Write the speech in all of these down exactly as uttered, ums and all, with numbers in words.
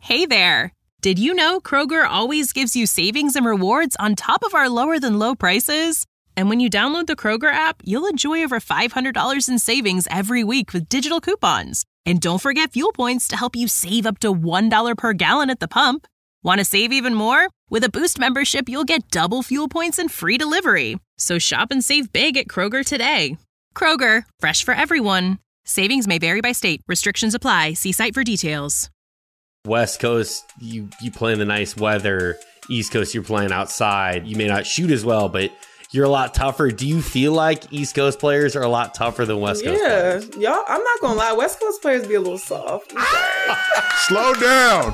Hey there! Did you know Kroger always gives you savings and rewards on top of our lower-than-low prices? And when you download the Kroger app, you'll enjoy over five hundred dollars in savings every week with digital coupons. And don't forget fuel points to help you save up to one dollar per gallon at the pump. Want to save even more? With a Boost membership, you'll get double fuel points and free delivery. So shop and save big at Kroger today. Kroger, fresh for everyone. Savings may vary by state. Restrictions apply. See site for details. West Coast, you you play in the nice weather. East Coast, you're playing outside. You may not shoot as well, but you're a lot tougher. Do you feel like East Coast players are a lot tougher than West Coast yeah. players? Yeah, y'all, I'm not gonna lie. West Coast players be a little soft. Slow down.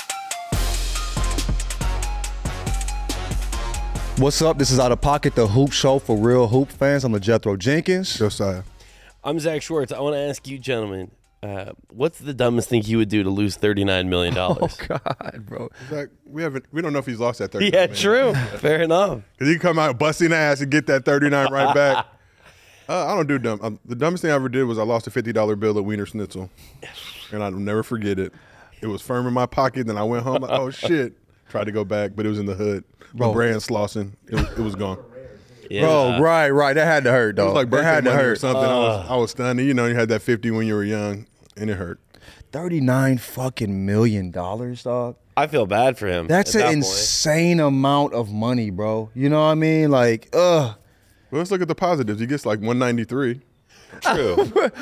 What's up? This is Out of Pocket, the hoop show for real hoop fans. I'm the Jethro Jenkins. Josiah. I'm Zach Schwartz. I want to ask you, gentlemen, uh, what's the dumbest thing you would do to lose thirty-nine million dollars? Oh, God, bro. Zach, we haven't. We don't know if he's lost that thirty. Yeah, true. Fair enough. Because he can come out busting ass and get that thirty-nine right back. Uh, I don't do dumb. Um, the dumbest thing I ever did was I lost a fifty dollar bill at Wiener Schnitzel, and I'll never forget it. It was firm in my pocket. Then I went home. Like, oh shit! Tried to go back, but it was in the hood. Bro. Brand Slauson. It was, it was gone. Yeah. Bro, right, right. That had to hurt, It though. was like that birthday had to money or hurt. something. I was I was stunned. You know, you had that fifty when you were young, and it hurt. thirty-nine fucking million dollars, dog. I feel bad for him. That's at an that insane amount of money, bro. You know what I mean? Like, ugh. Well, let's look at the positives. He gets like one ninety-three. point. True.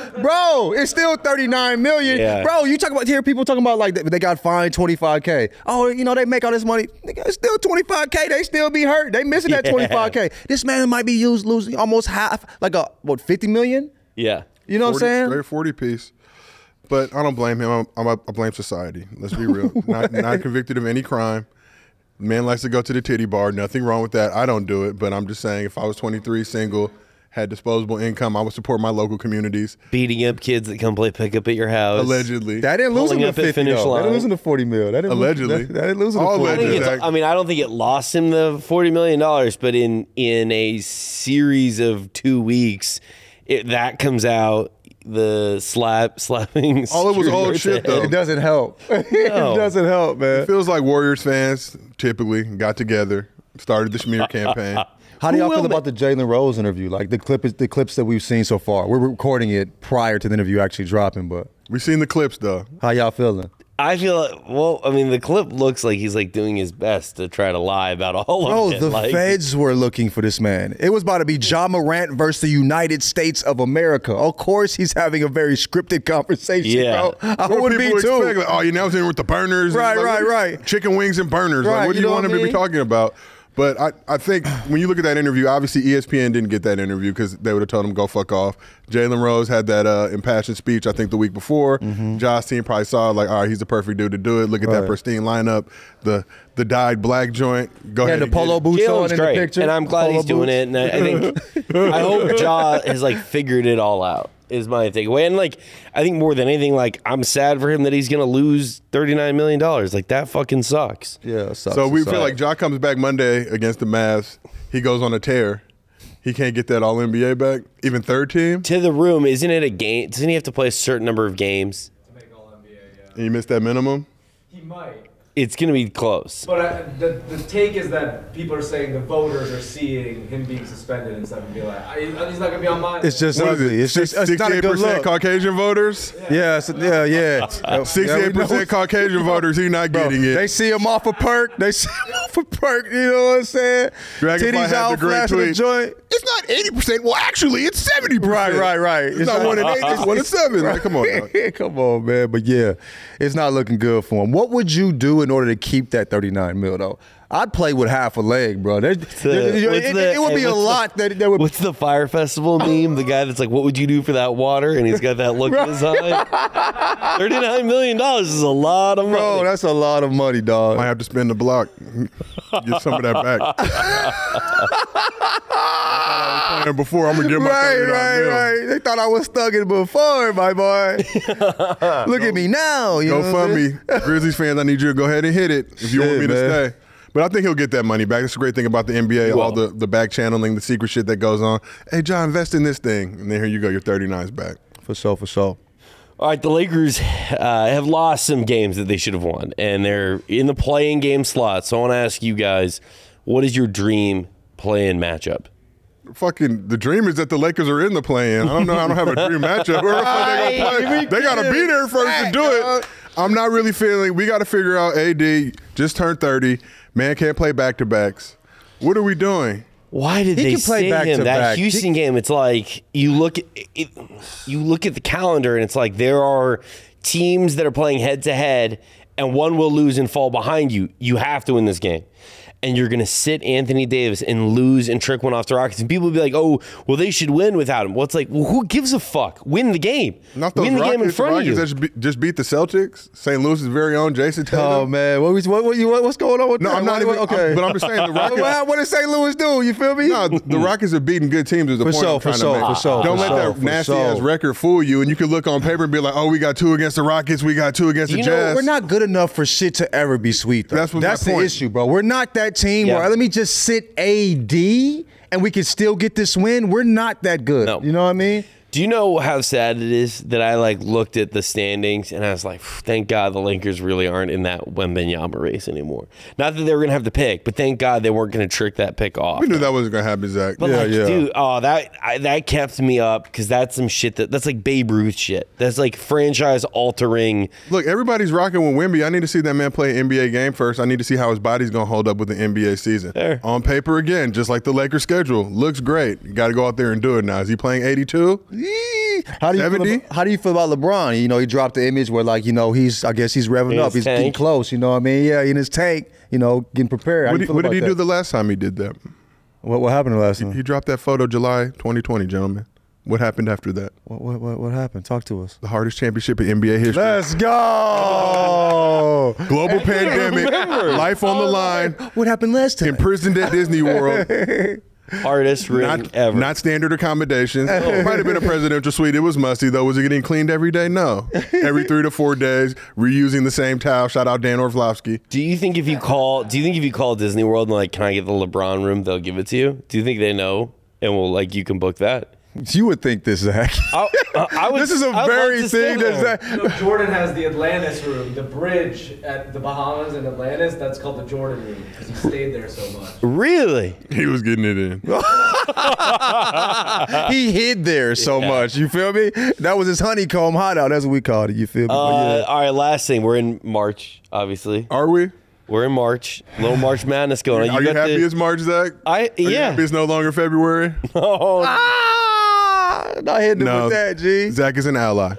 Bro, it's still thirty-nine million. Yeah. Bro, you talk about, hear people talking about like they, they got fined twenty-five K. Oh, you know, they make all this money. Nigga, it's still twenty-five K. They still be hurt. They missing that Yeah. twenty-five K. This man might be used losing almost half, like a, what, fifty million? Yeah. You know what I'm saying? Straight forty piece. But I don't blame him. I'm, I'm, I blame society. Let's be real. not, not convicted of any crime. Man likes to go to the titty bar. Nothing wrong with that. I don't do it. But I'm just saying, if I was twenty-three, single, had disposable income, I would support my local communities. Beating up kids that come play pickup at your house. Allegedly. That didn't lose him Pulling to up at fifty, finish though. That line. didn't lose him to forty mil. That didn't Allegedly. Lose, that, that didn't lose him All to forty I, think alleged. mil. it's, I mean, I don't think it lost him the forty million dollars, but in in a series of two weeks, it, that comes out. The slap, slapping. All it was old right shit, there. though. It doesn't help. it No. doesn't help, man. It feels like Warriors fans typically got together, started the smear campaign. How do Who y'all will feel ma- about the Jalen Rose interview? Like the clip, the clips that we've seen so far. We're recording it prior to the interview actually dropping, but We seen the clips, though. how y'all feeling? I feel like, well, I mean, the clip looks like he's like doing his best to try to lie about all Bro, of it. the like, feds were looking for this man. It was about to be Ja Morant versus the United States of America. Of course, he's having a very scripted conversation, Yeah. bro. I What would be people too. expect, like, oh, you know, in with the burners. Right, Like, right, what- right. Chicken wings and burners. Right, Like, what do you you know want what him I to mean? be talking about? But I, I think when you look at that interview, obviously E S P N didn't get that interview because they would have told him go fuck off. Jalen Rose had that uh, impassioned speech, I think, the week before. Mm-hmm. Josh team probably saw like, all right, he's the perfect dude to do it. Look at Right. that pristine lineup, the the dyed black joint. Go Yeah, ahead. the and get polo it. boots on Jalen's in great, the picture. and I'm glad Polo he's doing boots. it. And I, I think, I hope Ja has like figured it all out. Is my takeaway, and like I think more than anything, like I'm sad for him that he's gonna lose thirty-nine million dollars. Like that fucking sucks. Yeah, it sucks, So it we sucks. feel like Ja comes back Monday against the Mavs. He goes on a tear. He can't get that All N B A back, even third team. To the room, isn't it a game? Doesn't he have to play a certain number of games? to make All N B A, yeah. And you missed that minimum. He might. It's gonna be close. But I, the, the take is that people are saying the voters are seeing him being suspended and stuff and be like, I, he's not going to be on mine. It's just What is ugly. it? It's just it's not a sixty-eight good percent look. Caucasian voters. Yeah, it's- yeah, yeah. sixty-eight percent Caucasian voters. He not Bro, getting it. they see him off a perk. They see him off a perk. You know what I'm saying? Dragonfly Titties had the out, great flashing the tweet. joint. It's not eighty percent. Well, actually, it's seventy percent. Right, right, right. It's, not one in eight. It's one in seven. Like, come on. Dog. Come on, man. But yeah, it's not looking good for him. What would you do in order to keep that thirty-nine mil, though? I'd play with half a leg, bro. There- there- the- it, what's it- the- it would be hey, a what's the- lot that, that would. What's the Fire Festival meme? The guy that's like, "What would you do for that water?" And he's got that look in his eye. Thirty-nine million dollars is a lot of money. Bro, that's a lot of money, dog. Might have to spend the block. Get some of that back. I thought I was playing before. I'm gonna get my Right, thirty-nine right, mil. right. They thought I was thugging before, my boy. Look at me now. You Go know what I'm fund saying? me, Grizzlies fans. I need you to go ahead and hit it if you want Shit, me to man. stay. But I think he'll get that money back. That's a great thing about the N B A, all the, the back channeling, the secret shit that goes on. Hey, John, invest in this thing. And then here you go, your thirty-nine's back. For sure, for sure. All right, the Lakers uh, have lost some games that they should have won, and they're in the play-in game slot. So I want to ask you guys, what is your dream play-in matchup? Fucking the dream is that the Lakers are in the play-in. I don't know. I don't have a dream matchup. Where the fuck they gonna play? They gotta be there first to do it. I'm not really feeling. We got to figure out. A D just turned thirty. Man can't play back-to-backs. What are we doing? Why did He they can play say back him to that back. Houston game? It's like you look at it, you look at the calendar, and it's like there are teams that are playing head to head, and one will lose and fall behind you. You have to win this game. And you're going to sit Anthony Davis and lose and trick one off the Rockets. And people will be like, oh, well, they should win without him. Well, it's like, well, who gives a fuck? Win the game. Not those win the Rockets, game in front the of you. Rockets that beat, just beat the Celtics. Saint Louis's very own Jason Tatum. Oh man, what, what, what, what what's going on with No, that? I'm not What- even. okay. I'm- but I'm just saying the Rockets. what, what did Saint Louis do? You feel me? No, the Rockets have beaten good teams. Is the For point sure, I'm for trying sure, to make. for sure, Don't for let sure, that for nasty sure. ass record fool you, and you can look on paper and be like, "Oh, we got two against the Rockets, we got two against You the know, Jazz." We're not good enough for shit to ever be sweet. Though. That's what my That's the point. issue, bro. We're not that team Yeah. where let me just sit A D and we can still get this win. We're not that good. No. You know what I mean? Do you know how sad it is that I like looked at the standings and I was like, thank God the Lakers really aren't in that Wembanyama race anymore. Not that they were going to have the pick, but thank God they weren't going to trick that pick off. We knew that wasn't gonna happen, Zach. But Yeah, like, yeah. dude, oh, that I, that kept me up because that's some shit that that's like Babe Ruth shit. That's like franchise altering. Look, everybody's rocking with Wemby. I need to see that man play an N B A game first. I need to see how his body's gonna hold up with the N B A season. Fair. On paper, again, just like the Lakers schedule, looks great. You got to go out there and do it now. Is he playing eighty-two? How do you feel seventy? about, how do you feel about LeBron? You know, he dropped the image where like you know he's I guess he's revving In up. his He's getting tank. close. You know what I mean? Yeah, in his tank. You know, getting prepared. How What do you did, feel what did about he that? do the last time he did that? What, what happened last time? He dropped that photo July twenty twenty, gentlemen. What happened after that? What, what, what, what happened? Talk to us. The hardest championship in N B A history. Let's go. Global pandemic, life on the line, What happened last time? imprisoned at Disney World. Hardest ring Not, ever. not standard accommodations. It might have been a presidential suite. It was musty, though. Was it getting cleaned every day? No. Every three to four days, reusing the same towel. Shout out Dan Orlovsky. do you think if you call, do you think if you call Disney World and like, can I get the LeBron room? They'll give it to you. Do you think they know and will like you can book that? You would think this, Zach. I, I, I would, This is a I'd love very to stay thing there. that Zach. You know, Jordan has the Atlantis room, the bridge at the Bahamas and Atlantis. That's called the Jordan room because he stayed there so much. Really? He was getting it in. He hid there so Yeah. much. You feel me? That was his honeycomb hideout. That's what we called it. You feel me? But Uh, yeah. all right, last thing. We're in March, obviously. Are we? We're in March. Little March Madness going on. Are you got happy the- it's March, Zach? I Are you yeah. happy it's no longer February? Oh, Ah, not hitting him No. with that, G. Zach is an ally.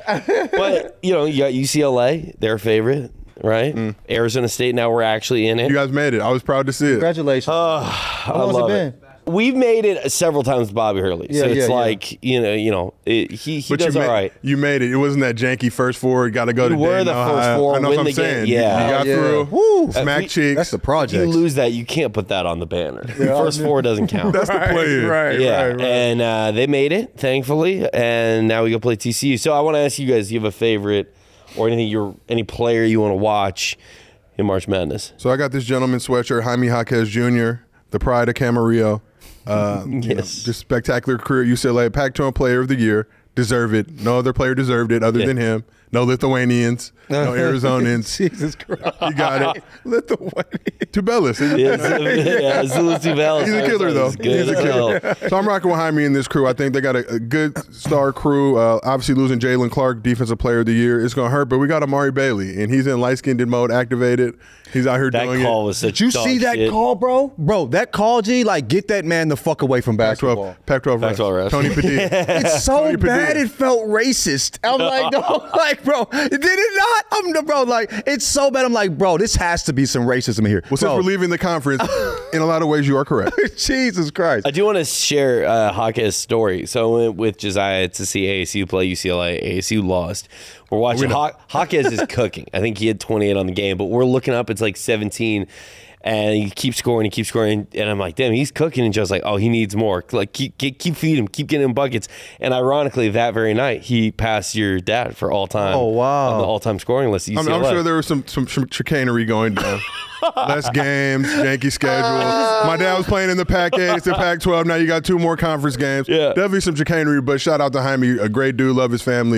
but you know, you got U C L A, their favorite, right? Mm. Arizona State. Now we're actually in it. You guys made it. I was proud to see it. Congratulations. I How long has it love been? We've made it several times with Bobby Hurley, Yeah, so it's yeah, yeah. like you know, you know, it, he he But does you all ma- right. You made it. It wasn't that janky first four. Got to go to You were Dayton, the first Ohio. four, I know win what I'm the game. saying. You- Yeah. You got Yeah. through. Woo. Smack we- cheeks. That's the If project. you lose that, you can't put that on the banner. First four doesn't count. That's the plan. Right, yeah, right, right. and uh, they made it, thankfully, and now we go play T C U. So I want to ask you guys: do you have a favorite or anything? You're any player you want to watch in March Madness? So I got this gentleman sweatshirt, Jaime Jaquez Junior, the pride of Camarillo. Uh, you know, Yes. just spectacular career at U C L A. Pac twelve Player of the Year. Deserve it. No other player deserved it other Yeah. than him. No Lithuanians. No Arizonans. Jesus Christ. You got it. Lithuania. Tubelis. Yeah, yeah, Zulu Tuvelis. He's a killer, though. He's good He's a as killer. hell. So I'm rocking with Jaime in this crew. I think they got a, a good star crew. Uh, obviously, losing Jalen Clark, Defensive Player of the Year, it's going to hurt. But we got Amari Bailey, and he's in light-skinned mode, activated. He's out here That doing call it. was such Did you dog see that shit. call, bro? Bro, that call, G, like, get that man the fuck away from Pac basketball. twelve, Pac twelve Pac twelve refs. Tony Padilla. It's so Tony Padilla. bad it felt racist. I'm like, no, like, bro, did it not? I'm the bro, like, it's so bad. I'm like, bro, this has to be some racism here. Well, since Bro, we're leaving the conference, in a lot of ways, you are correct. Jesus Christ. I do want to share uh, Jaquez's story. So I went with Josiah to see A S U play U C L A. A S U lost. We're watching. Ja- Jaquez is cooking. I think he had twenty-eight on the game, but we're looking up. It's like seventeen. And he keeps scoring, he keeps scoring, and I'm like, damn, he's cooking. And Joe's like, oh, he needs more. Like, keep keep, keep feeding him, keep getting him buckets. And ironically, that very night, he passed your dad for all time. Oh, wow. on the all time scoring list. At I'm, U C L A. I'm sure there was some, some some chicanery going down. Less games, janky schedule. My dad was playing in the Pac eight, it's the Pac twelve. Now you got two more conference games. Yeah. Definitely some chicanery, but shout out to Jaime, a great dude, love his family.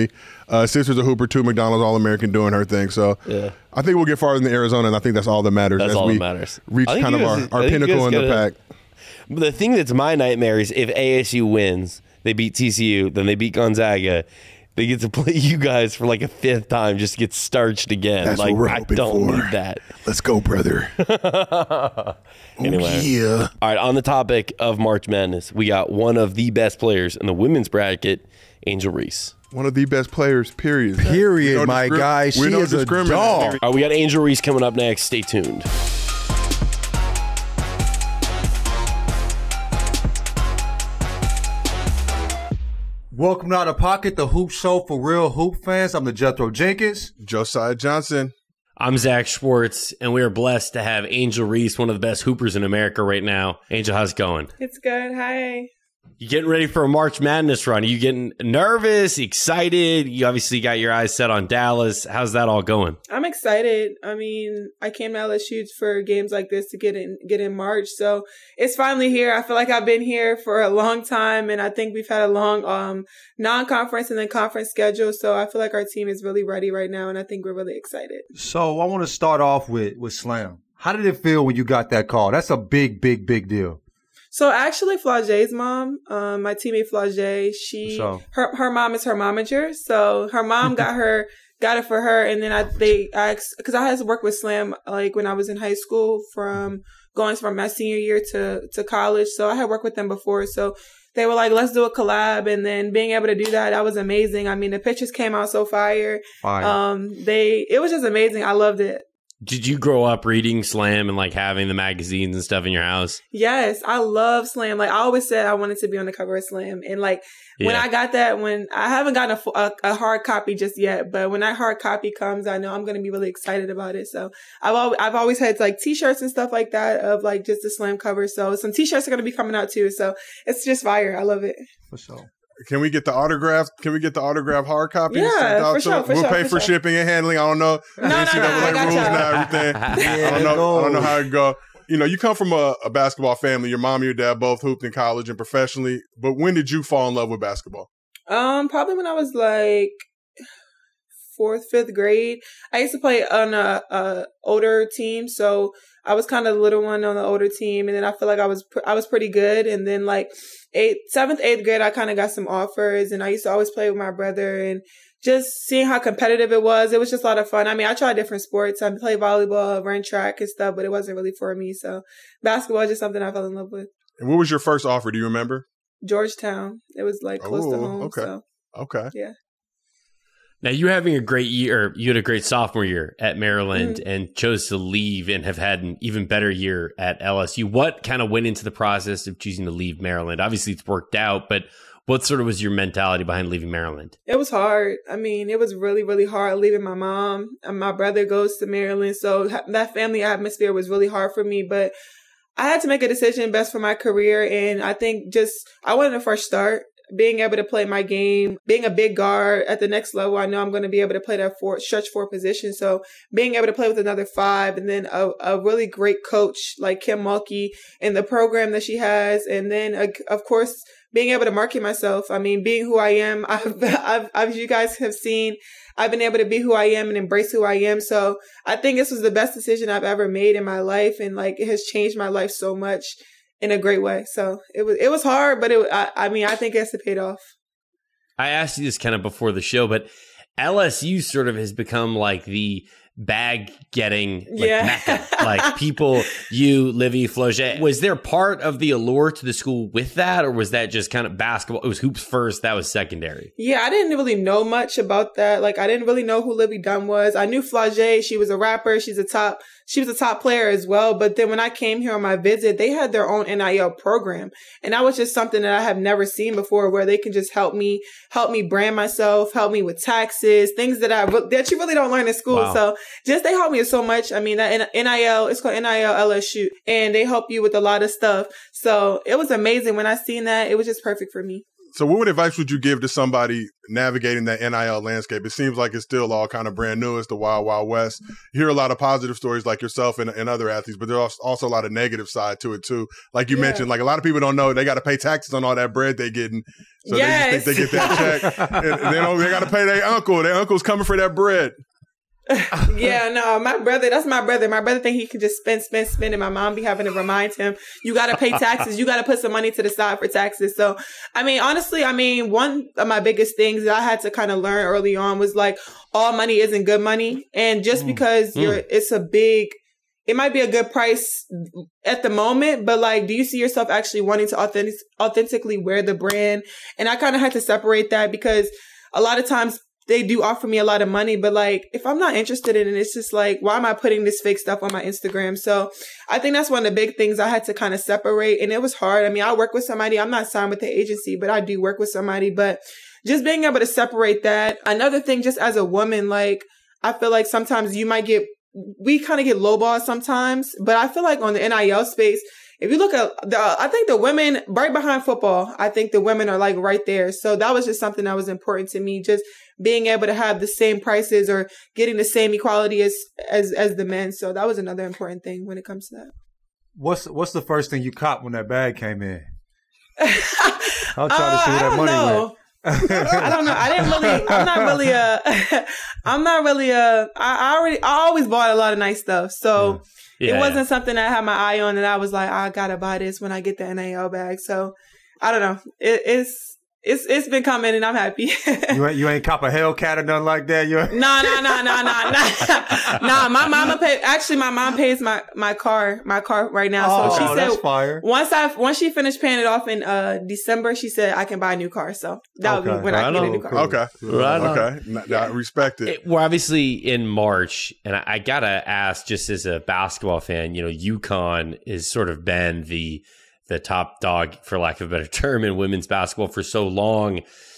Uh, Sisters of Hooper, two McDonald's All-American doing her thing. So Yeah. I think we'll get farther than Arizona, and I think that's all that matters. That's as all we that matters. reach I think kind of you our, guys- I our think you pinnacle guys in the gotta- pack. But the thing that's my nightmare is if A S U wins, they beat T C U, then they beat Gonzaga. They get to play you guys for like a fifth time, just get starched again. That's like what we're I hoping don't for. need that. Let's go, brother. Anyway. Oh, yeah. All right, on the topic of March Madness, we got one of the best players in the women's bracket, Angel Reese. One of the best players, period. Period, We don't my discrim- guy. we She don't is a discriminate. dog. All right, we got Angel Reese coming up next. Stay tuned. Welcome to Out of Pocket, the Hoop Show for real hoop fans. I'm the Jethro Jenkins. Josiah Johnson. I'm Zach Schwartz, and we are blessed to have Angel Reese, one of the best hoopers in America right now. Angel, how's it going? It's good. Hi. You getting ready for a March Madness run? Are you getting nervous, excited? You obviously got your eyes set on Dallas. How's that all going? I'm excited. I mean, I came to L S U for games like this to get in get in March. So it's finally here. I feel like I've been here for a long time, and I think we've had a long um non-conference and then conference schedule. So I feel like our team is really ready right now, and I think we're really excited. So I want to start off with, with Slam. How did it feel when you got that call? That's a big, big, big deal. So actually, Flage's mom, um, my teammate Flage, she So? her her mom is her momager. So her mom got her got it for her, and then I they asked because I had to work with Slam like when I was in high school from going from my senior year to to college. So I had worked with them before. So they were like, let's do a collab, and then being able to do that, that was amazing. I mean, the pictures came out so fire. Fire. Um, they it was just amazing. I loved it. Did you grow up reading Slam and like having the magazines and stuff in your house? Yes, I love Slam. Like I always said, I wanted to be on the cover of Slam, and like when Yeah. I got that, when I haven't gotten a, fu- a, a hard copy just yet, but when that hard copy comes, I know I'm going to be really excited about it. So I've al- I've always had like T-shirts and stuff like that of like just the Slam cover. So some T-shirts are going to be coming out too. So it's just fire. I love it. For sure. Can we get the autograph? Can we get the autograph hard copy? Yeah, sent out for to sure, them? for We'll sure, pay for for sure. shipping and handling. I don't know. No, no, no, N C double A I got rules y'all. and everything. I don't know. I don't know how it go. You know, you come from a, a basketball family. Your mom and your dad both hooped in college and professionally. But when did you fall in love with basketball? Um, probably when I was like fourth, fifth grade. I used to play on a, a older team, so I was kind of the little one on the older team, and then I feel like I was pr- I was pretty good. And then like eighth, seventh, eighth grade, I kind of got some offers, and I used to always play with my brother, and just seeing how competitive it was, it was just a lot of fun. I mean, I tried different sports. I played volleyball, ran track and stuff, but it wasn't really for me. So basketball is just something I fell in love with. And what was your first offer? Do you remember? Georgetown. It was like close to Oh, home. okay. So Okay. yeah. Now you having a great year, you had a great sophomore year at Maryland Mm-hmm. and chose to leave and have had an even better year at L S U. What kind of went into the process of choosing to leave Maryland? Obviously it's worked out, but what sort of was your mentality behind leaving Maryland? It was hard. I mean, it was really, really hard leaving my mom. And my brother goes to Maryland. So ha- that family atmosphere was really hard for me. But I had to make a decision best for my career. And I think just, I wanted a fresh start. Being able to play my game, being a big guard at the next level, I know I'm going to be able to play that four, stretch four position. So being able to play with another five and then a, a really great coach like Kim Mulkey and the program that she has. And then, uh, of course, being able to market myself. I mean, being who I am, I've, I've, as you guys have seen, I've been able to be who I am and embrace who I am. So I think this was the best decision I've ever made in my life. And like, it has changed my life so much in a great way. So it was, it was hard, but it, I, I mean, I think it's paid off. I asked you this kind of before the show, but L S U sort of has become like the bag getting like Yeah. mecca. Like people, you, Livy, Flauget. Was there part of the allure to the school with that, or was that just kind of basketball? It was hoops first, that was secondary. Yeah, I didn't really know much about that. Like, I didn't really know who Livy Dunn was. I knew Flauget. She was a rapper. She's a top, she was a top player as well. But then when I came here on my visit, they had their own N I L program. And that was just something that I have never seen before, where they can just help me, help me brand myself, help me with taxes, things that I, that you really don't learn in school. Wow. So just, they helped me so much. I mean, that N I L, it's called N I L L S U, and they help you with a lot of stuff. So it was amazing when I seen that. It was just perfect for me. So what advice would you give to somebody navigating that N I L landscape? It seems like it's still all kind of brand new. It's the wild, wild west. You hear a lot of positive stories like yourself and, and other athletes, but there's also a lot of negative side to it too. Like you yeah. mentioned, like a lot of people don't know they got to pay taxes on all that bread they getting. So yes. they just think they get that check. and, and they, don't, they got to pay their uncle. Their uncle's coming for that bread. yeah, no, my brother, that's my brother. My brother think he can just spend, spend, spend, and my mom be having to remind him, you got to pay taxes. You got to put some money to the side for taxes. So, I mean, honestly, I mean, one of my biggest things that I had to kind of learn early on was like, all money isn't good money. And just mm. because mm. you're, it's a big, it might be a good price at the moment, but like, do you see yourself actually wanting to authentic, authentically wear the brand? And I kind of had to separate that because a lot of times, they do offer me a lot of money, but like, if I'm not interested in it, it's just like, why am I putting this fake stuff on my Instagram? So I think that's one of the big things I had to kind of separate. And it was hard. I mean, I work with somebody. I'm not signed with the agency, but I do work with somebody. But just being able to separate that. Another thing, just as a woman, like, I feel like sometimes you might get, we kind of get lowballed sometimes, but I feel like on the N I L space, if you look at the, I think the women right behind football, I think the women are like right there. So that was just something that was important to me. Just being able to have the same prices or getting the same equality as, as, as the men. So that was another important thing when it comes to that. What's, what's the first thing you caught when that bag came in? I'm trying to uh, see where that money know. went. I don't know. I didn't really, I'm not really a, I'm not really a, I, I already, I always bought a lot of nice stuff. So, yeah. Yeah, it wasn't yeah. something I had my eye on and I was like, I gotta buy this when I get the N I L bag. So I don't know. It, it's it's it's been coming and I'm happy. you ain't you ain't cop a Hellcat or nothing like that. You no no no no no no no. My mama pay. Actually, my mom pays my my car my car right now. Oh, so she oh, said that's fire. once I once she finished paying it off in uh December, she said I can buy a new car. So that would okay. be when right I get on. a new car. Okay, right okay, I respect it. it. We're obviously in March, and I, I gotta ask, just as a basketball fan, you know, UConn has sort of been the the top dog, for lack of a better term, in women's basketball for so long.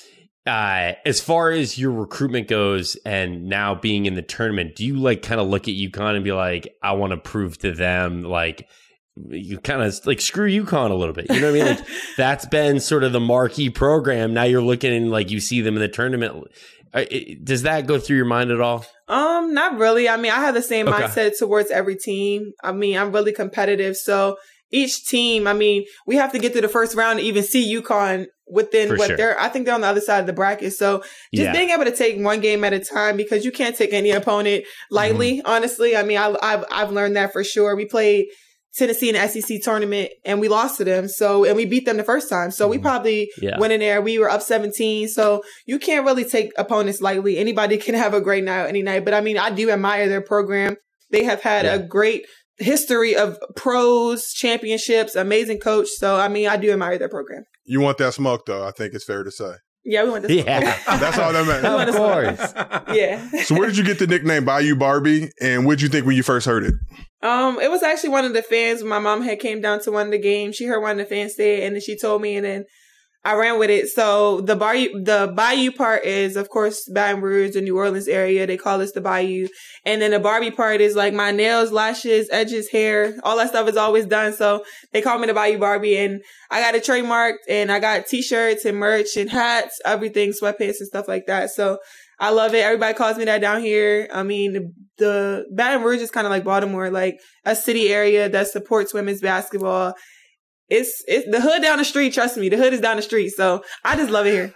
Uh, as far as your recruitment goes and now being in the tournament, do you like kind of look at UConn and be like, I want to prove to them, like, you kind of like screw UConn a little bit? You know what I mean? Like, that's been sort of the marquee program. Now you're looking and like you see them in the tournament. Uh, it, does that go through your mind at all? Um, not really. I mean, I have the same Okay. mindset towards every team. I mean, I'm really competitive. So each team, I mean, we have to get to the first round to even see UConn within For what sure. they're, I think they're on the other side of the bracket. So just Yeah. being able to take one game at a time, because you can't take any opponent lightly, mm-hmm. honestly. I mean, I, I've, I've learned that for sure. We played Tennessee in the S E C tournament and we lost to them. So, and we beat them the first time. So we probably Yeah. went in there. We were up seventeen. So you can't really take opponents lightly. Anybody can have a great night any night. But I mean, I do admire their program. They have had Yeah. a great history of pros, championships, amazing coach. So, I mean, I do admire their program. You want that smoke, though, I think it's fair to say. Yeah, we went to Yeah. That's all that matters. Of course. Yeah. So where did you get the nickname Bayou Barbie, and what did you think when you first heard it? Um, it was actually one of the fans when my mom had came down to one of the games. She heard one of the fans say it, and then she told me, and then I ran with it. So the Bayou, the Bayou part is, of course, Baton Rouge, the New Orleans area. They call us the Bayou. And then the Barbie part is like my nails, lashes, edges, hair, all that stuff is always done. So they call me the Bayou Barbie, and I got it trademarked, and I got t-shirts and merch and hats, everything, sweatpants and stuff like that. So I love it. Everybody calls me that down here. I mean, the, the Baton Rouge is kind of like Baltimore, like a city area that supports women's basketball. It's it's the hood down the street. Trust me, the hood is down the street. So I just love it here.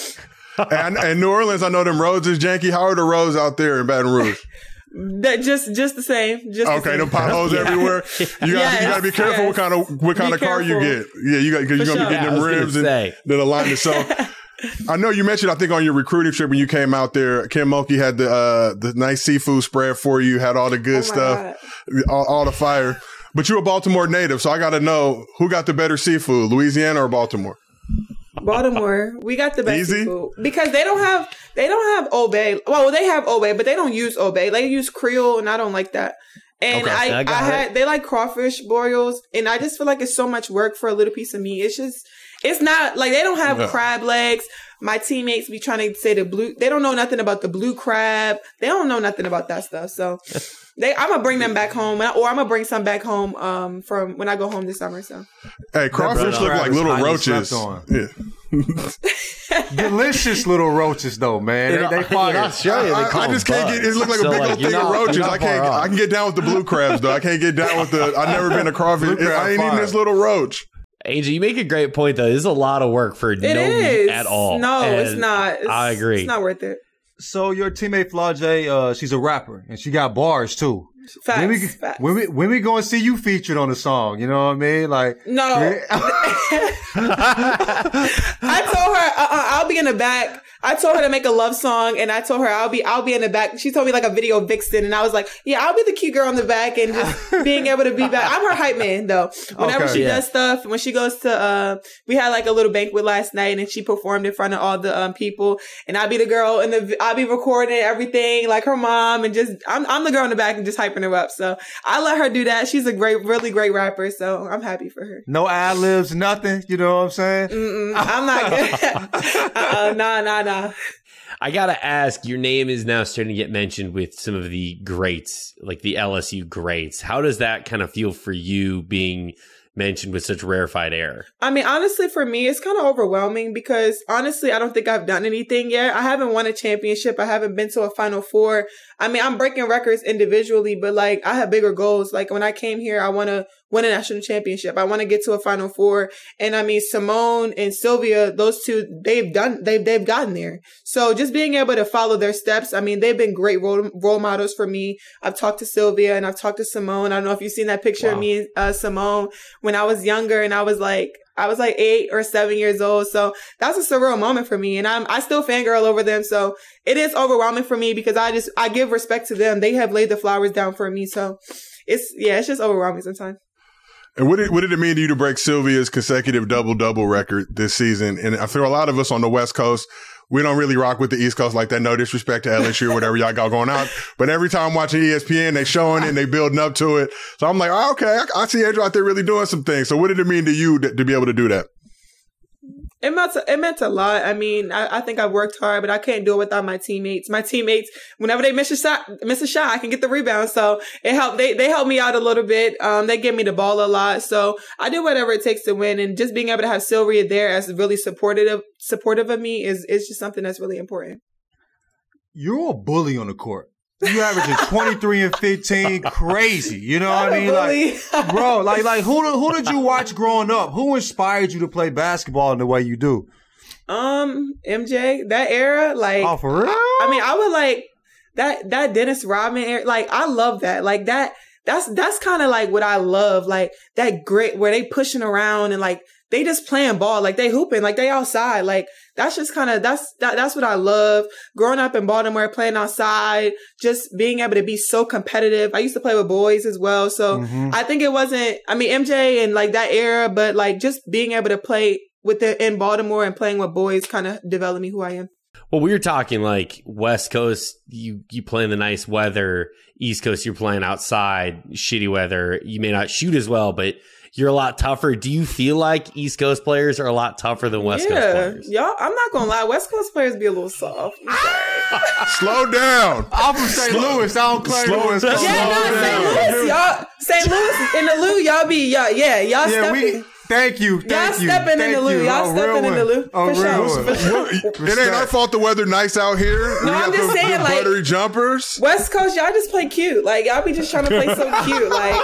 and, and New Orleans, I know them roads is janky. How are the roads out there in Baton Rouge? That just just the same. Just okay, the same. them potholes Yeah. everywhere. You got Yes, you got to be careful yes. what kind of what kind Be of car you careful. get. Yeah, you got because you're For gonna be sure. getting Yeah, I them was gonna rims and say. then alignment. So I know you mentioned, I think on your recruiting trip when you came out there, Kim Mulkey had the uh, the nice seafood spread for you, had all the good Oh my stuff, God. all, all the fire. But you're a Baltimore native, so I got to know who got the better seafood, Louisiana or Baltimore? Baltimore, we got the best Easy? seafood because they don't have they don't have Old Bay. Well, they have Old Bay, but they don't use Old Bay. They use Creole, and I don't like that. And Okay. I, I I, got had it. they like crawfish boils, and I just feel like it's so much work for a little piece of meat. It's just it's not like they don't have Yeah. crab legs. My teammates be trying to say the blue. They don't know nothing about the blue crab. They don't know nothing about that stuff. So they, I'm gonna bring them back home, or I'm gonna bring some back home um, from when I go home this summer. So Hey, crawfish That look crab like is little highly roaches. slept on. Yeah. Delicious little roaches, though, man. In, they they fire. in Australia, I, they call I just them can't bugs. get. It look like So, a big like, old you're thing of not- roaches. you're not I can't. far I off. can get down with the blue crabs though. I can't get down with the. I've never been a crawfish. Blue crab I ain't eating fire. this little roach. A J, you make a great point though. This is a lot of work for It no is meat at all. No, And it's not. It's, I agree. It's not worth it. So your teammate Flau'jae, uh, she's a rapper and she got bars too. Facts. When we, facts. when we when we gonna see you featured on the song? You know what I mean? Like No. I told her uh-uh, I'll be in the back. I told her to make a love song, and I told her I'll be I'll be in the back. She told me like a video vixen, and I was like, yeah, I'll be the cute girl in the back, and just being able to be back. I'm her hype man though. Whenever Okay. she Yeah. does stuff, when she goes to uh, we had like a little banquet last night, and she performed in front of all the um people, and I'll be the girl in the I'll be recording everything like her mom, and just I'm I'm the girl in the back and just hyping her up. So I let her do that. She's a great, really great rapper, so I'm happy for her. no ad libs, nothing. You know what I'm saying? Mm-mm, I'm not good. uh-uh, nah, nah, nah. I gotta ask, your name is now starting to get mentioned with some of the greats, like the L S U greats. How does that kind of feel for you being mentioned with such rarefied air? I mean, honestly, for me, it's kind of overwhelming because honestly, I don't think I've done anything yet. I haven't won a championship. I haven't been to a Final Four. I mean, I'm breaking records individually, but like I have bigger goals. Like when I came here, I want to win a national championship. I want to get to a Final Four. And I mean, Simone and Sylvia, those two, they've done, they've, they've gotten there. So just being able to follow their steps. I mean, they've been great role, role models for me. I've talked to Sylvia and I've talked to Simone. I don't know if you've seen that picture Wow. of me and uh, Simone when I was younger and I was like, I was like eight or seven years old. So that's a surreal moment for me. And I'm, I still fangirl over them. So it is overwhelming for me because I just, I give respect to them. They have laid the flowers down for me. So it's, yeah, it's just overwhelming sometimes. And what did, what did it mean to you to break Sylvia's consecutive double-double record this season? And I feel a lot of us on the West Coast, we don't really rock with the East Coast like that. No disrespect to L S U or whatever y'all got going on. But every time I'm watching E S P N, they showing it and they building up to it. So I'm like, oh, okay, I, I see Angel out there really doing some things. So what did it mean to you to, to be able to do that? It meant, it meant a lot. I mean, I, I think I worked hard, but I can't do it without my teammates. My teammates, whenever they miss a shot, miss a shot, I can get the rebound. So it helped. They they helped me out a little bit. Um, they give me the ball a lot. So I do whatever it takes to win. And just being able to have Sylvia there as really supportive supportive of me is is just something that's really important. You're a bully on the court. You averaging twenty-three and fifteen, crazy. You know what I mean? Bully. Like, bro, like, like who, who did you watch growing up? Who inspired you to play basketball in the way you do? Um, M J, that era, like, Oh, for real? I mean, I would like that, that Dennis Rodman era. Like, I love that. Like that, that's, that's kind of like what I love. Like that grit where they pushing around and like, they just playing ball. Like they hooping, like they outside. Like that's just kind of, that's, that, that's what I love. Growing up in Baltimore, playing outside, just being able to be so competitive. I used to play with boys as well. So Mhm. I think it wasn't, I mean, M J and like that era, but like just being able to play with the, in Baltimore and playing with boys kind of developed me who I am. Well, we were talking like West Coast, you you play in the nice weather. East Coast, you're playing outside, shitty weather. You may not shoot as well, but you're a lot tougher. Do you feel like East Coast players are a lot tougher than West Coast yeah, players? y'all. I'm not gonna lie. West Coast players be a little soft. I'm sorry. Slow down. I'm from Saint Louis. I don't claim Slow- Louis. slow Yeah, no, down. Saint Louis, y'all. Saint Louis in the Lou, y'all be y'all. Yeah, y'all Yeah, stepping. we. Thank you. Thank Y'all you. stepping in thank the Lou. you. Y'all A stepping real in the one. Lou. A For real sure. one. For It ain't our fault the weather nice out here. we I'm got just the, saying, the like- buttery jumpers. West Coast, y'all just play cute. Like y'all be just trying to play so cute. Like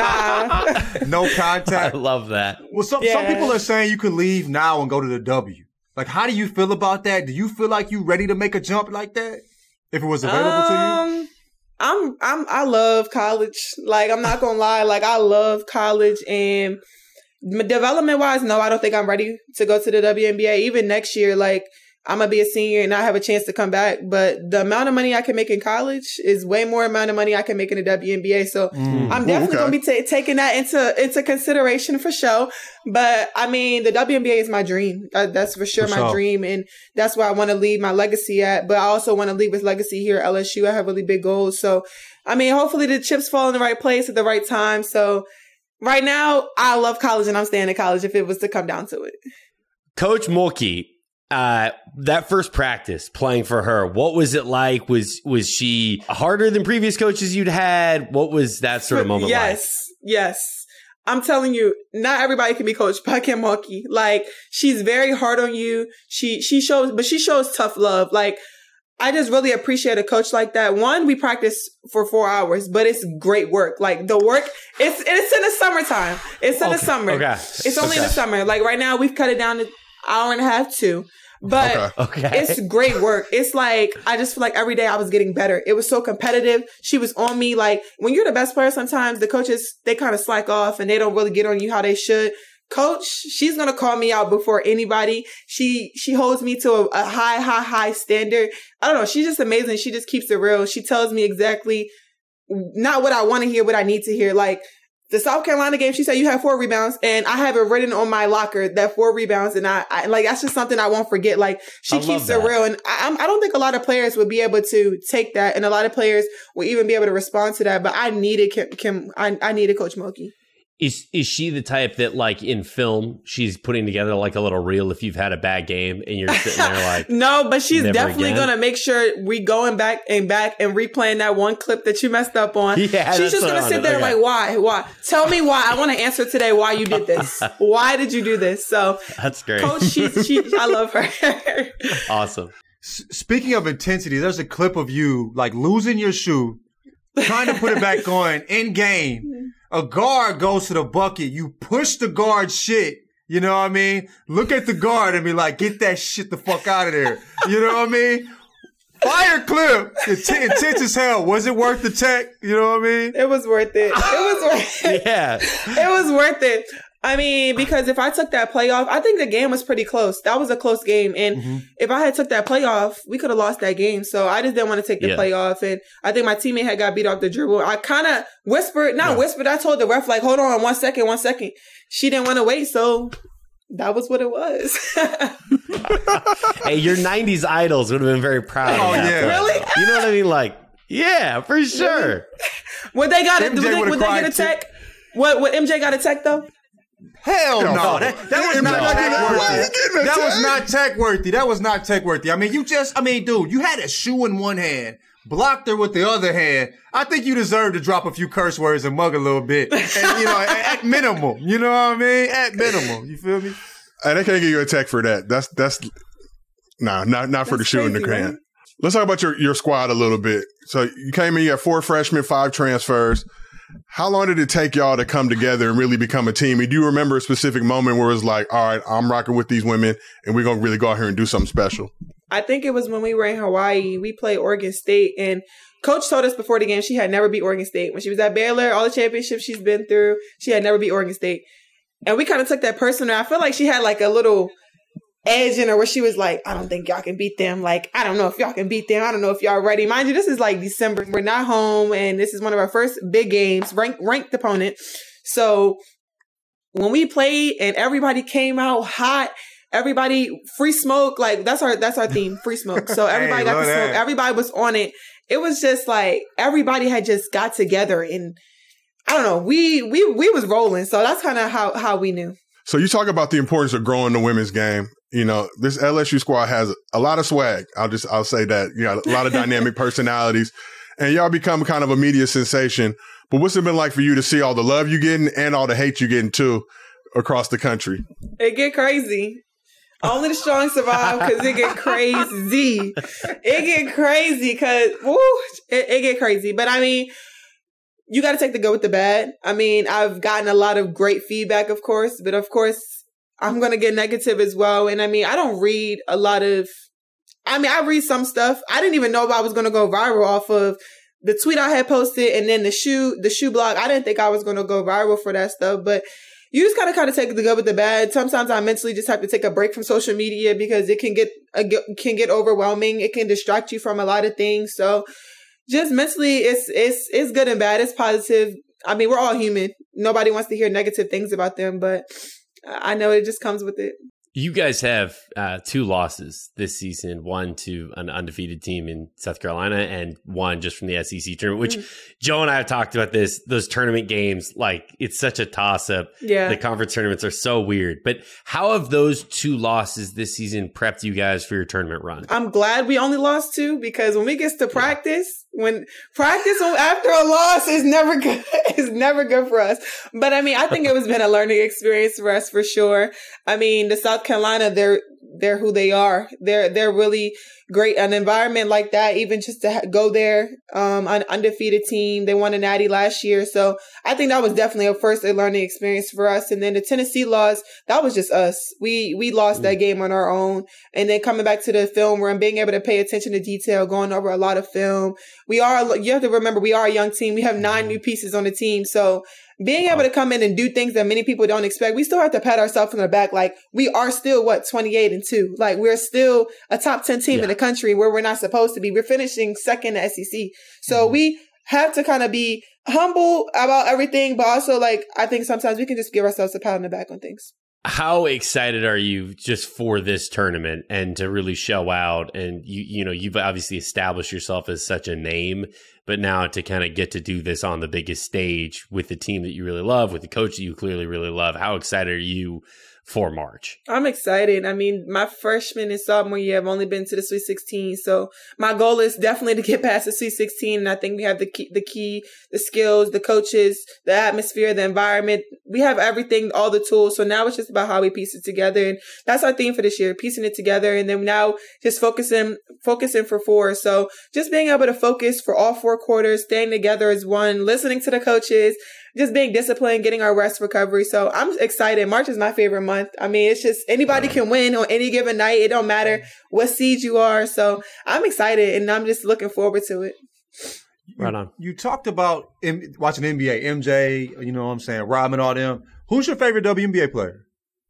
nah. No I contact. love that. Well, some, some Yeah. people are saying you could leave now and go to the W. Like, how do you feel about that? Do you feel like you ready to make a jump like that? If it was available to you? Um, I'm I'm I love college. Like I'm not gonna lie. Like I love college and development wise, no, I don't think I'm ready to go to the W N B A. Even next year, like I'm gonna be a senior and I have a chance to come back. But the amount of money I can make in college is way more amount of money I can make in the W N B A. So Mm. I'm definitely okay. gonna be ta- taking that into into consideration for sure. But I mean, the W N B A is my dream. Uh, that's for sure For my sure. dream, and that's where I want to leave my legacy at. But I also want to leave his legacy here at L S U. I have really big goals. So I mean, hopefully the chips fall in the right place at the right time. So right now, I love college, and I'm staying in college if it was to come down to it. Coach Mulkey, uh, that first practice playing for her, what was it like? Was was she harder than previous coaches you'd had? What was that sort of moment yes, like? Yes, I'm telling you, not everybody can be coached by Kim Mulkey. Like, she's very hard on you. She, she shows, but she shows tough love. Like, I just really appreciate a coach like that. One, we practice for four hours, but it's great work. Like, the work, it's it's in the summertime. It's in okay. the summer. Okay. It's only okay. in the summer. Like, right now, we've cut it down to an hour and a half, two. But okay. Okay. It's great work. It's like, I just feel like every day I was getting better. It was so competitive. She was on me. Like, when you're the best player, sometimes the coaches, they kind of slack off and they don't really get on you how they should. Coach, she's going to call me out before anybody. She, she holds me to a, a high, high, high standard. I don't know. She's just amazing. She just keeps it real. She tells me exactly not what I want to hear, what I need to hear. Like, the South Carolina game, she said, you have four rebounds, and I have it written on my locker that four rebounds, and I, I like, that's just something I won't forget. Like, she I keeps it real, and I, I don't think a lot of players would be able to take that, and a lot of players will even be able to respond to that, but I needed Kim, Kim I, I needed Coach Mulkey. Is is she the type that, like, in film, she's putting together like a little reel if you've had a bad game and you're sitting there like, no, but she's definitely again? gonna make sure we going back and back and replaying that one clip that you messed up on. Yeah, she's just gonna sit there okay. like, why, why? Tell me why. I want to answer today why you did this. Why did you do this? So that's great, Coach. She, she, I love her. Awesome. S- speaking of intensity, there's a clip of you like losing your shoe, trying to put it back on in game. A guard goes to the bucket. You push the guard shit. You know what I mean? Look at the guard and be like, get that shit the fuck out of there. You know what I mean? Fire clip. It's intense as hell. Was it worth the tech? You know what I mean? It was worth it. It was worth it. Yeah. It was worth it. I mean, because if I took that playoff, I think the game was pretty close. That was a close game. And mm-hmm. if I had took that playoff, we could have lost that game. So I just didn't want to take the yeah. playoff. And I think my teammate had got beat off the dribble. I kind of whispered, not yeah. whispered, I told the ref, like, hold on one second, one second. She didn't want to wait. So that was what it was. Hey, your nineties idols would have been very proud oh, of that. Yeah. Really? You know what I mean? Like, yeah, for sure. Would they got it? Would they, would they get a tech? What, would M J got a tech, though? Hell no. no. That, that was not tech worthy. That was not tech worthy. That was not tech worthy. I mean, you just, I mean, dude, you had a shoe in one hand, blocked her with the other hand. I think you deserve to drop a few curse words and mug a little bit. And, you know, at, at minimum. You know what I mean? At minimum. You feel me? Hey, they can't give you a tech for that. That's, that's, nah, not, not for that's the shoe crazy, in the hand. Right? Let's talk about your, your squad a little bit. So you came in, you had four freshmen, five transfers. How long did it take y'all to come together and really become a team? And do you remember a specific moment where it was like, all right, I'm rocking with these women and we're going to really go out here and do something special? I think it was when we were in Hawaii. We played Oregon State, and Coach told us before the game she had never beat Oregon State. When she was at Baylor, all the championships she's been through, she had never beat Oregon State. And we kind of took that personal. I feel like she had like a little edge in her where she was like, I don't think y'all can beat them. Like, I don't know if y'all can beat them. I don't know if y'all ready. Mind you, this is like December. We're not home, and this is one of our first big games, ranked ranked opponent. So when we played and everybody came out hot, everybody free smoke, like that's our that's our theme, free smoke. So everybody hey, got the smoke. Everybody was on it. It was just like everybody had just got together, and I don't know, we we we was rolling. So that's kind of how how we knew. So you talk about the importance of growing the women's game. You know, this L S U squad has a lot of swag. I'll just, I'll say that, you know, a lot of dynamic personalities, and y'all become kind of a media sensation. But what's it been like for you to see all the love you getting and all the hate you getting too across the country? It get crazy. Only the strong survive, because it get crazy. It get crazy because, woo, it, it get crazy. But I mean, you got to take the good with the bad. I mean, I've gotten a lot of great feedback, of course, but of course, I'm going to get negative as well. And I mean, I don't read a lot of, I mean, I read some stuff. I didn't even know if I was going to go viral off of the tweet I had posted and then the shoe, the shoe blog. I didn't think I was going to go viral for that stuff, but you just gotta kind of take the good with the bad. Sometimes I mentally just have to take a break from social media because it can get, uh, can get overwhelming. It can distract you from a lot of things. So just mentally, it's, it's, it's good and bad. It's positive. I mean, we're all human. Nobody wants to hear negative things about them, but I know it just comes with it. You guys have uh, two losses this season, one to an undefeated team in South Carolina and one just from the S E C tournament, which mm-hmm. Joe and I have talked about this, those tournament games, like it's such a toss up. Yeah. The conference tournaments are so weird. But how have those two losses this season prepped you guys for your tournament run? I'm glad we only lost two because when we get to practice, When practice after a loss is never good, is never good for us. But I mean, I think it was been a learning experience for us for sure. I mean, the South Carolina, they're they're who they are. They're they're really great. An environment like that, even just to ha- go there, um, an undefeated team. They won a Natty last year, so I think that was definitely a first a learning experience for us. And then the Tennessee loss, that was just us. We we lost that game on our own. And then coming back to the film room, being able to pay attention to detail, going over a lot of film. We are. You have to remember, we are a young team. We have nine new pieces on the team, so. Being able to come in and do things that many people don't expect, we still have to pat ourselves on the back. Like, we are still, what, twenty-eight and two. Like, we're still a top ten team yeah. in the country where we're not supposed to be. We're finishing second in the S E C. So mm-hmm. we have to kind of be humble about everything, but also, like, I think sometimes we can just give ourselves a pat on the back on things. How excited are you just for this tournament and to really show out? And you, you know, you've obviously established yourself as such a name, but now to kind of get to do this on the biggest stage with the team that you really love, with the coach that you clearly really love. How excited are you for March? I'm excited. I mean, my freshman and sophomore year, I've only been to the Sweet sixteen. So my goal is definitely to get past the Sweet sixteen. And I think we have the key, the key, the skills, the coaches, the atmosphere, the environment. We have everything, all the tools. So now it's just about how we piece it together. And that's our theme for this year, piecing it together. And then now just focusing, focusing for four. So just being able to focus for all four quarters, staying together as one, listening to the coaches, just being disciplined, getting our rest recovery. So I'm excited. March is my favorite month. I mean, it's just anybody can win on any given night. It don't matter what seed you are. So I'm excited and I'm just looking forward to it. Right on. You, you talked about M- watching N B A, M J, you know what I'm saying, Rodman, all them. Who's your favorite W N B A player?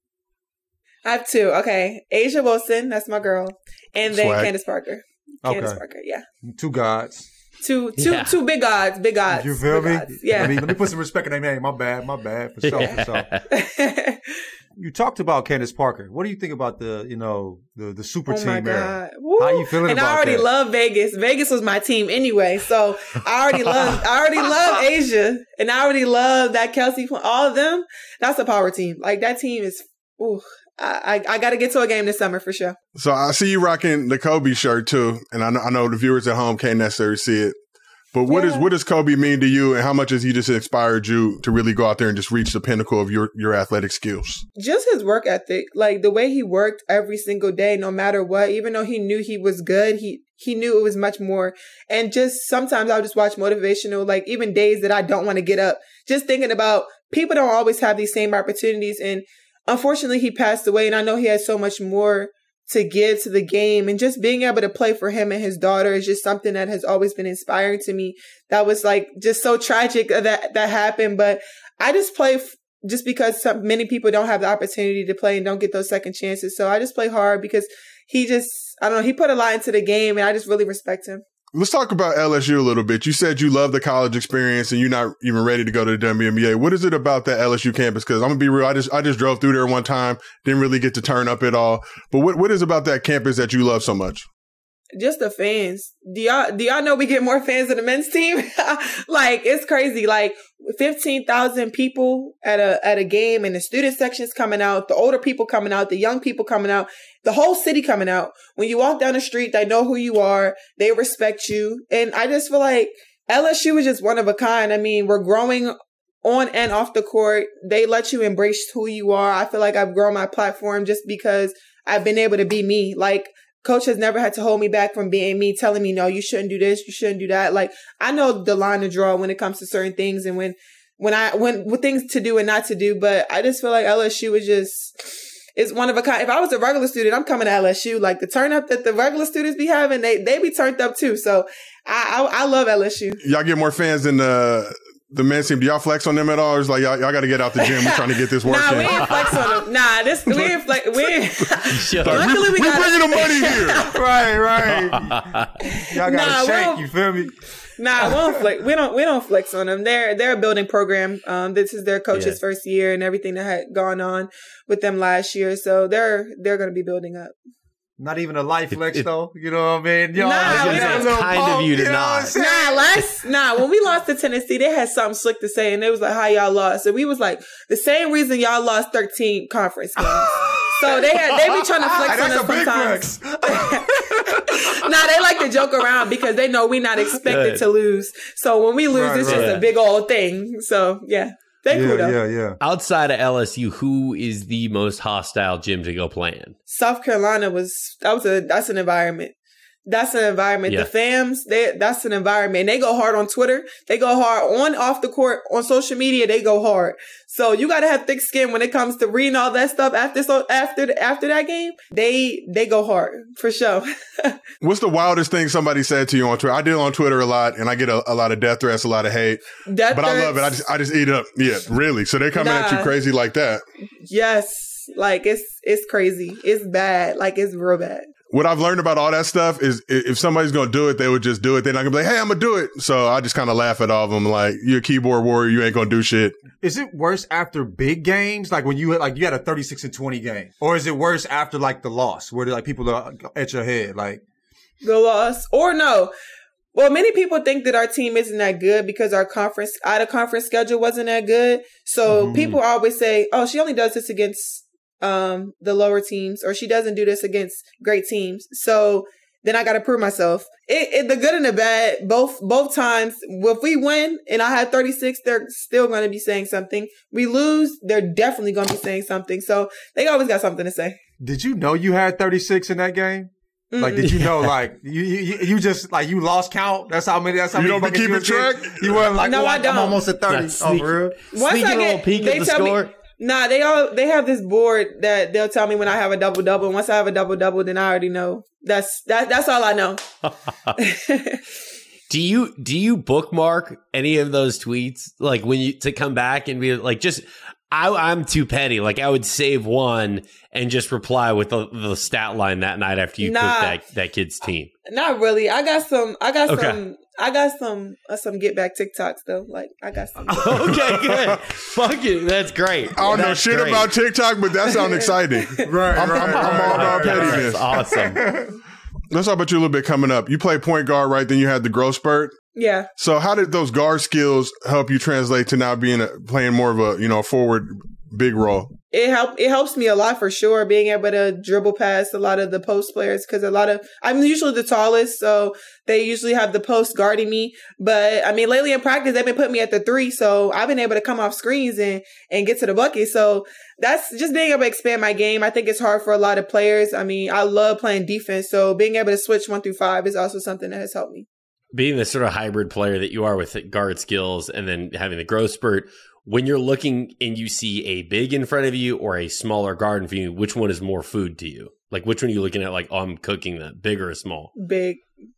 I have two. Okay. A'ja Wilson, that's my girl. And then Swag. Candace Parker. Candace okay. Parker, yeah. Two gods. Two, two, yeah. two big odds, big odds. You feel me? Odds. Yeah. I mean, let me put some respect in their name. My bad, my bad, for sure, for sure. You talked about Candace Parker. What do you think about the, you know, the the super oh team my God. era? Woo. How you feeling and about that? And I already that? love Vegas. Vegas was my team anyway, so I already love, I already love A'ja, and I already love that Kelsey. All of them. That's a power team. Like that team is. Ooh, I I, I got to get to a game this summer for sure. So I see you rocking the Kobe shirt too, and I know, I know the viewers at home can't necessarily see it. But what yeah. is what does Kobe mean to you, and how much has he just inspired you to really go out there and just reach the pinnacle of your, your athletic skills? Just his work ethic, like the way he worked every single day, no matter what. Even though he knew he was good, he he knew it was much more. And just sometimes I'll just watch motivational, like even days that I don't want to get up, just thinking about people don't always have these same opportunities. And unfortunately, he passed away, and I know he had so much more to give to the game, and just being able to play for him and his daughter is just something that has always been inspiring to me. That was like just so tragic that that happened. But I just play f- just because some, many people don't have the opportunity to play and don't get those second chances. So I just play hard because he just, I don't know, he put a lot into the game, and I just really respect him. Let's talk about L S U a little bit. You said you love the college experience and you're not even ready to go to the W N B A. What is it about that L S U campus? Because I'm gonna be real, I just I just drove through there one time, didn't really get to turn up at all. But what what is about that campus that you love so much? Just the fans. Do y'all do y'all know we get more fans than the men's team? Like it's crazy. Like fifteen thousand people at a at a game, and the student section's coming out, the older people coming out, the young people coming out, the whole city coming out. When you walk down the street, they know who you are, they respect you. And I just feel like L S U is just one of a kind. I mean, we're growing on and off the court. They let you embrace who you are. I feel like I've grown my platform just because I've been able to be me. Like Coach has never had to hold me back from being me, telling me, no, you shouldn't do this, you shouldn't do that. Like, I know the line to draw when it comes to certain things and when, when I, when, with things to do and not to do. But I just feel like L S U is just, it's one of a kind. If I was a regular student, I'm coming to L S U. Like the turn up that the regular students be having, they, they be turned up too. So I, I, I love L S U. Y'all get more fans than the, the men's team. Do y'all flex on them at all? Or it's like, y'all, y'all got to get out the gym. We're trying to get this work nah, in. we ain't flex on them. Nah, this, we ain't flex. We ain't. Luckily, we, we, we bringing the money here. Right, right. Y'all got to nah, shake. You feel me? Nah, we don't flex. We don't. We don't flex on them. They're they're a building program. Um, this is their coach's yeah. first year, and everything that had gone on with them last year. So they're they're going to be building up. Not even a life flex, it, it, though. You know what I mean? Yo, nah, it's kind pump, of you to you not. Nah, last, nah, when we lost to Tennessee, they had something slick to say, and they was like, how y'all lost? And we was like, the same reason y'all lost thirteen conference games. So they had, they be trying to flex on us sometimes. Nah, they like to joke around because they know we're not expected Good. to lose. So when we lose, Right, it's right. just a big old thing. So yeah, they Yeah, cool though. yeah, yeah. Outside of L S U, who is the most hostile gym to go play in? South Carolina was that was a that's an environment. That's an environment. Yeah. The fams, they that's an environment. And they go hard on Twitter. They go hard on off the court on social media. They go hard. So you got to have thick skin when it comes to reading all that stuff after so after the, after that game. They they go hard for sure. What's the wildest thing somebody said to you on Twitter? I deal on Twitter a lot, and I get a, a lot of death threats, a lot of hate. Death but I love it. I threats, just I just eat up. Yeah, really. So they're coming at you Nah. crazy like that. yes, like it's it's crazy. It's bad. Like it's real bad. What I've learned about all that stuff is i- if somebody's going to do it, they would just do it. They're not going to be like, hey, I'm going to do it. So I just kind of laugh at all of them like, you're a keyboard warrior. You ain't going to do shit. Is it worse after big games, like when you had, like you had a thirty-six and twenty game, or is it worse after like the loss, where like people are at your head, like? The loss or no. Well, many people think that our team isn't that good because our conference out of conference schedule wasn't that good. So Mhm. people always say, "Oh, she only does this against um the lower teams, or she doesn't do this against great teams." So then I got to prove myself. It, it the good and the bad, both both times. If we win and I had thirty-six, they're still going to be saying something. We lose, they're definitely going to be saying something. So they always got something to say. Did you know you had thirty-six in that game? Like, did you know, like, you, you you just, like, you lost count? That's how many, that's how You many don't be buckets keeping you was track? getting? You weren't like, No, oh, I I'm don't. almost at thirty. That's Oh, sneaky. for real? Once Sneaky I little get, peek they at the tell score. me, nah, they all they have this board that they'll tell me when I have a double double. And once I have a double double, then I already know. That's that. That's all I know. Do you do you bookmark any of those tweets? Like when you to come back and be like, just I, I'm too petty. Like I would save one and just reply with the, the stat line that night after you Nah. cooked that that kid's team. Not really. I got some. I got Okay. some. I got some. Uh, some get back TikToks though. Like I got some. Okay, good. Fuck it, that's great. I don't know That's shit great. about TikTok, but that sounds exciting. Right, I'm, I'm, I'm all about pettiness. That's awesome. Let's talk about you a little bit coming up. You play point guard, right? Then you had the growth spurt. Yeah. So how did those guard skills help you translate to now being a, playing more of a, you know, forward big role? It help. It helps me a lot for sure. Being able to dribble past a lot of the post players because a lot of I'm usually the tallest, so they usually have the post guarding me. But I mean, lately in practice, they've been putting me at the three, so I've been able to come off screens and and get to the bucket. So that's just being able to expand my game. I think it's hard for a lot of players. I mean, I love playing defense, so being able to switch one through five is also something that has helped me. Being the sort of hybrid player that you are with guard skills and then having the growth spurt, when you're looking and you see a big in front of you or a smaller guard in front of you, which one is more food to you? Like, which one are you looking at? Like, oh, I'm cooking that, big or small? Big,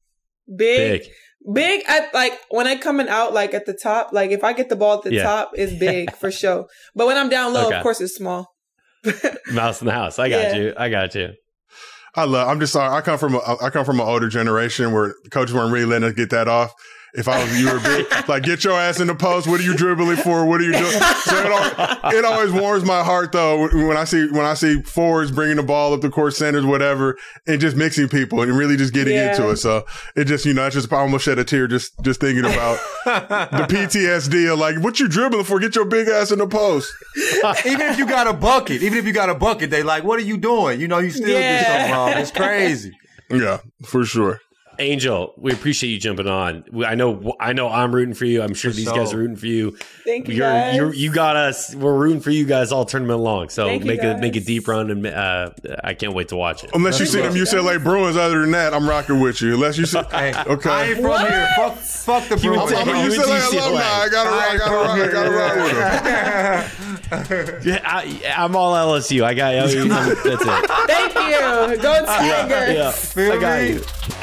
big, Big. big. At like when I'm coming out, like at the top, like if I get the ball at the Yeah. top, it's big for sure. But when I'm down low, Okay. of course, it's small. Mouse in the house. I got Yeah. you. I got you. I love. I'm just sorry. I come from a, I come from an older generation where coaches weren't really letting us get that off. If I was, you were big, like, get your ass in the post. What are you dribbling for? What are you doing? So it, al- it always warms my heart though when I see when I see forwards bringing the ball up the court, centers, whatever, and just mixing people and really just getting Yeah. into it. So it just, you know, I just I almost shed a tear just just thinking about the P T S D of like, what you dribbling for? Get your big ass in the post. Even if you got a bucket, even if you got a bucket, they like, what are you doing? You know, you still Yeah. do something wrong. It's crazy. Yeah, for sure. Angel, we appreciate you jumping on. We- I know, I know, I'm rooting for you. I'm sure For these sure. guys are rooting for you. Thank you, You're, guys. you're, you got us. We're rooting for you guys all tournament long. So Thank you, make a guys. make a deep run, and uh, I can't wait to watch it. Unless you see them U C L A Bruins, other than that, I'm rocking with you. Unless you see, Hey, okay. I ain't from What? here. Fuck, fuck the You Bruins. would I'm take- a you U C L A went to U C L A. alumni. I gotta, I gotta, I gotta, I gotta ride with them. Yeah, I, I'm all L S U. I got you. That's it. Thank you. Go Tigers. Yeah, Feel I got me? you.